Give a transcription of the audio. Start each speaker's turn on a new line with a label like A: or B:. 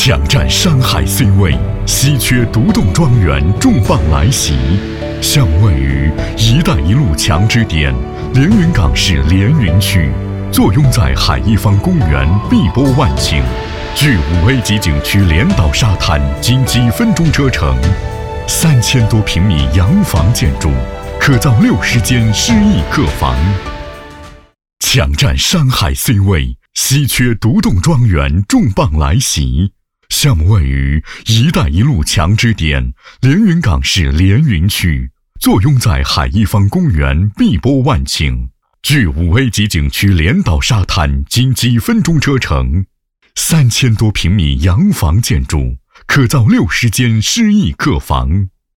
A: 抢占山海 C 位，稀缺独栋庄园重磅来袭。项目位于“一带一路”强支点连云港市连云区，坐拥在海一坊公园碧波万顷，距5A级景区连岛沙滩仅几分钟车程，3000多平米洋房建筑，可造60间诗意客房。抢占山海 C 位，稀缺独栋庄园重磅来袭。项目位于“一带一路”强支点连云港市连云区，坐拥在海一坊公园碧波万顷，距5A级景区连岛沙滩仅几分钟车程，3000多平米洋房建筑，可造60间诗意客房。